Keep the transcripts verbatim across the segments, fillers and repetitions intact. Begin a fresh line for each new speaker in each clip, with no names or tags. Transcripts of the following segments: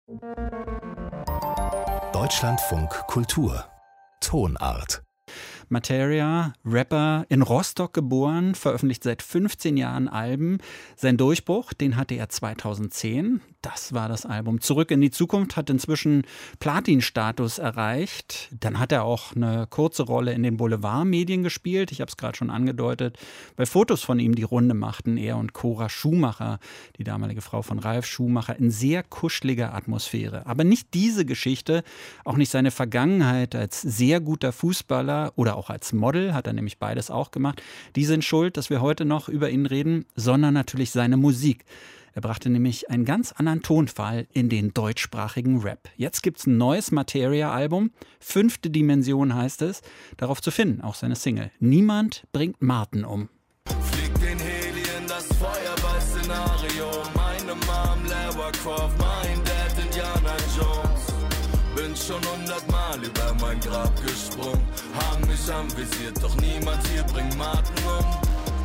Deutschlandfunk Kultur Tonart.
Materia, Rapper, in Rostock geboren, veröffentlicht seit fünfzehn Jahren Alben. Sein Durchbruch, den hatte er zweitausendzehn. Das war das Album Zurück in die Zukunft, hat inzwischen Platin-Status erreicht. Dann hat er auch eine kurze Rolle in den Boulevardmedien gespielt. Ich habe es gerade schon angedeutet, weil Fotos von ihm die Runde machten. Er und Cora Schumacher, die damalige Frau von Ralf Schumacher, in sehr kuscheliger Atmosphäre. Aber nicht diese Geschichte, auch nicht seine Vergangenheit als sehr guter Fußballer oder auch als Model, hat er nämlich beides auch gemacht. Die sind schuld, dass wir heute noch über ihn reden, sondern natürlich seine Musik. Er brachte nämlich einen ganz anderen Tonfall in den deutschsprachigen Rap. Jetzt gibt's ein neues Materia-Album. Fünfte Dimension heißt es. Darauf zu finden, auch seine Single. Niemand bringt Martin um.
Fliegt den Heli in das Feuerball-Szenario. Meine Mom, Lara Croft, mein Dad, Indiana Jones. Bin schon hundertmal über mein Grab gesprungen. Haben mich anvisiert, doch niemand hier bringt Martin um.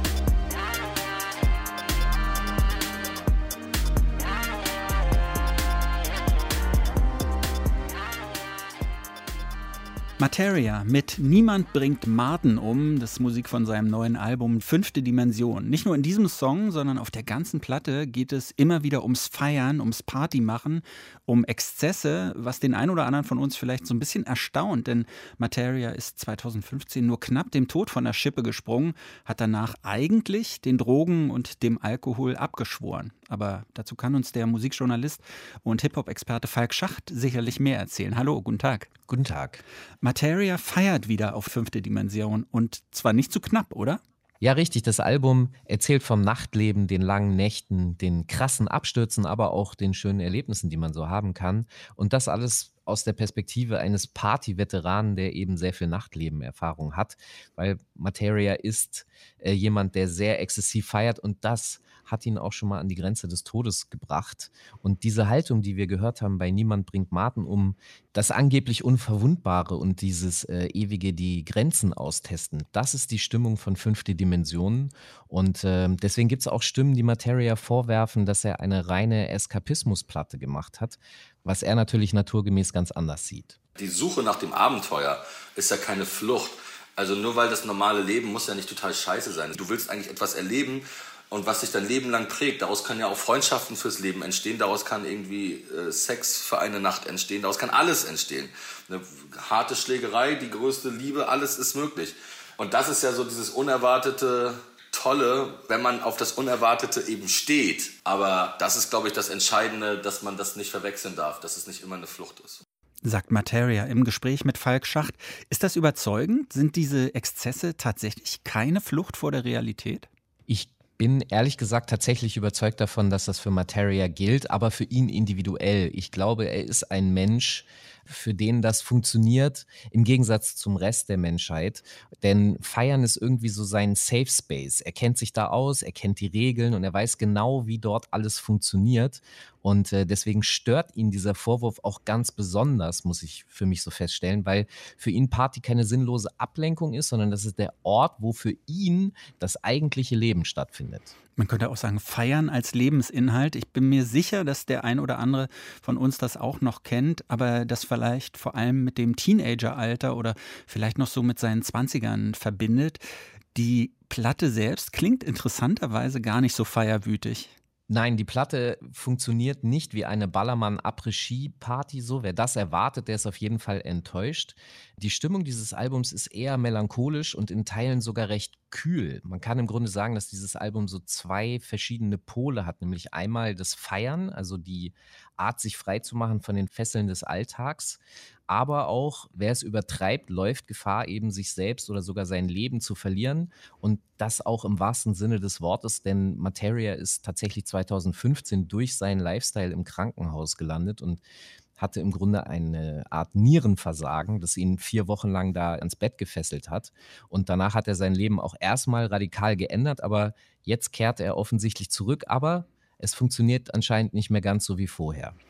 Materia mit Niemand bringt Martin um, das ist Musik von seinem neuen Album Fünfte Dimension. Nicht nur in diesem Song, sondern auf der ganzen Platte geht es immer wieder ums Feiern, ums Partymachen, um Exzesse, was den einen oder anderen von uns vielleicht so ein bisschen erstaunt, denn Materia ist zweitausendfünfzehn nur knapp dem Tod von der Schippe gesprungen, hat danach eigentlich den Drogen und dem Alkohol abgeschworen. Aber dazu kann uns der Musikjournalist und Hip-Hop-Experte Falk Schacht sicherlich mehr erzählen. Hallo, guten Tag.
Guten Tag.
Materia feiert wieder auf Fünfte Dimension und zwar nicht zu knapp, oder?
Ja, richtig. Das Album erzählt vom Nachtleben, den langen Nächten, den krassen Abstürzen, aber auch den schönen Erlebnissen, die man so haben kann. Und das alles aus der Perspektive eines Party-Veteranen, der eben sehr viel Nachtleben-Erfahrung hat. Weil Materia ist äh, jemand, der sehr exzessiv feiert und das hat ihn auch schon mal an die Grenze des Todes gebracht. Und diese Haltung, die wir gehört haben bei Niemand bringt Martin um, das angeblich Unverwundbare und dieses äh, ewige die Grenzen austesten, das ist die Stimmung von Fünfte Dimension. Und äh, deswegen gibt es auch Stimmen, die Materia vorwerfen, dass er eine reine Eskapismusplatte gemacht hat, was er natürlich naturgemäß ganz anders sieht.
Die Suche nach dem Abenteuer ist ja keine Flucht. Also nur weil das normale Leben muss ja nicht total scheiße sein. Du willst eigentlich etwas erleben, und was sich dein Leben lang prägt. Daraus können ja auch Freundschaften fürs Leben entstehen. Daraus kann irgendwie äh, Sex für eine Nacht entstehen. Daraus kann alles entstehen. Eine harte Schlägerei, die größte Liebe, alles ist möglich. Und das ist ja so dieses unerwartete Tolle, wenn man auf das Unerwartete eben steht. Aber das ist, glaube ich, das Entscheidende, dass man das nicht verwechseln darf, dass es nicht immer eine Flucht ist.
Sagt Materia im Gespräch mit Falk Schacht. Ist das überzeugend? Sind diese Exzesse tatsächlich keine Flucht vor der Realität?
Ich bin ehrlich gesagt tatsächlich überzeugt davon, dass das für Materia gilt, aber für ihn individuell. Ich glaube, er ist ein Mensch, für den das funktioniert, im Gegensatz zum Rest der Menschheit. Denn Feiern ist irgendwie so sein Safe Space. Er kennt sich da aus, er kennt die Regeln und er weiß genau, wie dort alles funktioniert. Und äh, deswegen stört ihn dieser Vorwurf auch ganz besonders, muss ich für mich so feststellen, weil für ihn Party keine sinnlose Ablenkung ist, sondern das ist der Ort, wo für ihn das eigentliche Leben stattfindet.
Man könnte auch sagen, Feiern als Lebensinhalt. Ich bin mir sicher, dass der ein oder andere von uns das auch noch kennt, aber das vielleicht vor allem mit dem Teenageralter oder vielleicht noch so mit seinen Zwanzigern verbindet. Die Platte selbst klingt interessanterweise gar nicht so feierwütig.
Nein, die Platte funktioniert nicht wie eine Ballermann-Après-Ski-Party so. Wer das erwartet, der ist auf jeden Fall enttäuscht. Die Stimmung dieses Albums ist eher melancholisch und in Teilen sogar recht kühl. Man kann im Grunde sagen, dass dieses Album so zwei verschiedene Pole hat, nämlich einmal das Feiern, also die Art, sich frei zu machen von den Fesseln des Alltags, aber auch, wer es übertreibt, läuft Gefahr, eben sich selbst oder sogar sein Leben zu verlieren und das auch im wahrsten Sinne des Wortes, denn Materia ist tatsächlich zweitausendfünfzehn durch seinen Lifestyle im Krankenhaus gelandet und hatte im Grunde eine Art Nierenversagen, das ihn vier Wochen lang da ans Bett gefesselt hat. Und danach hat er sein Leben auch erstmal radikal geändert, aber jetzt kehrt er offensichtlich zurück, aber es funktioniert anscheinend nicht mehr ganz so wie vorher.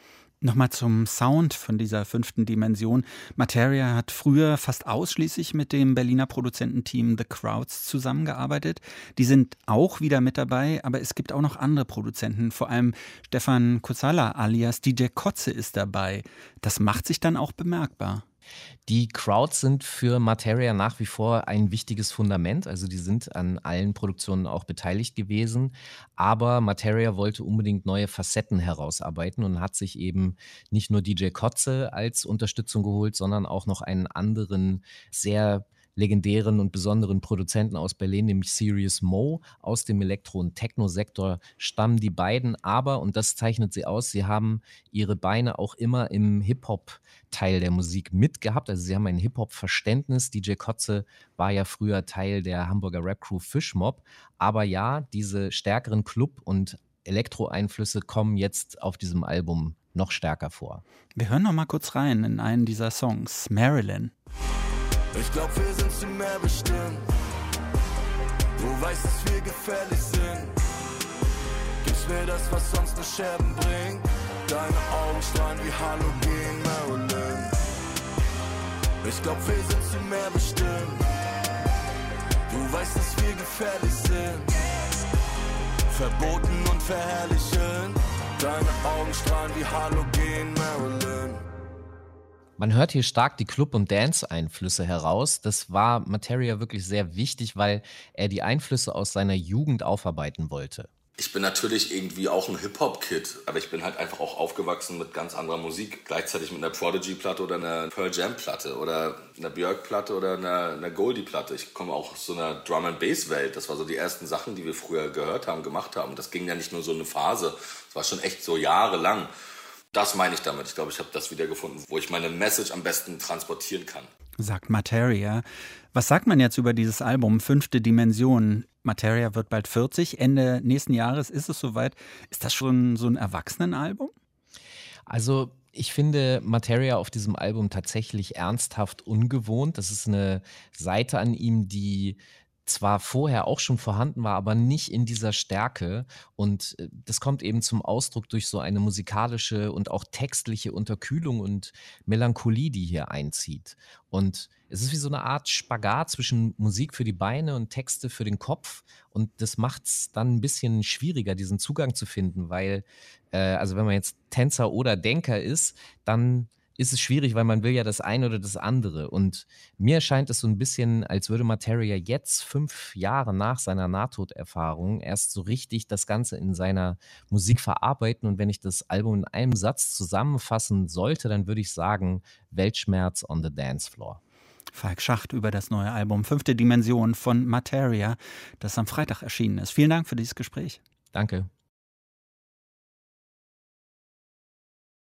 Nochmal zum Sound von dieser fünften Dimension. Materia hat früher fast ausschließlich mit dem Berliner Produzententeam The Crowds zusammengearbeitet. Die sind auch wieder mit dabei, aber es gibt auch noch andere Produzenten. Vor allem Stefan Kossala alias D J Kotze ist dabei. Das macht sich dann auch bemerkbar.
Die Crowds sind für Materia nach wie vor ein wichtiges Fundament, also die sind an allen Produktionen auch beteiligt gewesen, aber Materia wollte unbedingt neue Facetten herausarbeiten und hat sich eben nicht nur D J Kotze als Unterstützung geholt, sondern auch noch einen anderen sehr legendären und besonderen Produzenten aus Berlin, nämlich Serious Mo. Aus dem Elektro- und Techno-Sektor stammen die beiden, aber, und das zeichnet sie aus, sie haben ihre Beine auch immer im Hip-Hop-Teil der Musik mitgehabt. Also sie haben ein Hip-Hop-Verständnis. D J Kotze war ja früher Teil der Hamburger Rap-Crew Fischmob. Aber ja, diese stärkeren Club- und Elektro-Einflüsse kommen jetzt auf diesem Album noch stärker vor.
Wir hören noch mal kurz rein in einen dieser Songs, Marilyn.
Ich glaub, wir sind zu mehr bestimmt. Du weißt, dass wir gefährlich sind. Gibst mir das, was sonst nur Scherben bringt. Deine Augen strahlen wie Halogen, Marilyn. Ich glaub, wir sind zu mehr bestimmt. Du weißt, dass wir gefährlich sind. Verboten und verherrlichen. Deine Augen strahlen wie Halogen, Marilyn.
Man hört hier stark die Club- und Dance-Einflüsse heraus. Das war Materia wirklich sehr wichtig, weil er die Einflüsse aus seiner Jugend aufarbeiten wollte.
Ich bin natürlich irgendwie auch ein Hip-Hop-Kid, aber ich bin halt einfach auch aufgewachsen mit ganz anderer Musik. Gleichzeitig mit einer Prodigy-Platte oder einer Pearl Jam-Platte oder einer Björk-Platte oder einer, einer Goldie-Platte. Ich komme auch aus so einer Drum-and-Bass-Welt. Das war so die ersten Sachen, die wir früher gehört haben, gemacht haben. Das ging ja nicht nur so eine Phase, das war schon echt so jahrelang. Das meine ich damit. Ich glaube, ich habe das wiedergefunden, wo ich meine Message am besten transportieren kann.
Sagt Materia. Was sagt man jetzt über dieses Album, Fünfte Dimension? Materia wird bald vierzig, Ende nächsten Jahres ist es soweit. Ist das schon so ein Erwachsenenalbum?
Also ich finde Materia auf diesem Album tatsächlich ernsthaft ungewohnt. Das ist eine Seite an ihm, die zwar vorher auch schon vorhanden war, aber nicht in dieser Stärke. Und das kommt eben zum Ausdruck durch so eine musikalische und auch textliche Unterkühlung und Melancholie, die hier einzieht. Und es ist wie so eine Art Spagat zwischen Musik für die Beine und Texte für den Kopf. Und das macht es dann ein bisschen schwieriger, diesen Zugang zu finden, weil, äh, also wenn man jetzt Tänzer oder Denker ist, dann ist es schwierig, weil man will ja das eine oder das andere. Und mir scheint es so ein bisschen, als würde Materia jetzt, fünf Jahre nach seiner Nahtoderfahrung, erst so richtig das Ganze in seiner Musik verarbeiten. Und wenn ich das Album in einem Satz zusammenfassen sollte, dann würde ich sagen, Weltschmerz on the Dance Floor.
Falk Schacht über das neue Album Fünfte Dimension von Materia, das am Freitag erschienen ist. Vielen Dank für dieses Gespräch.
Danke.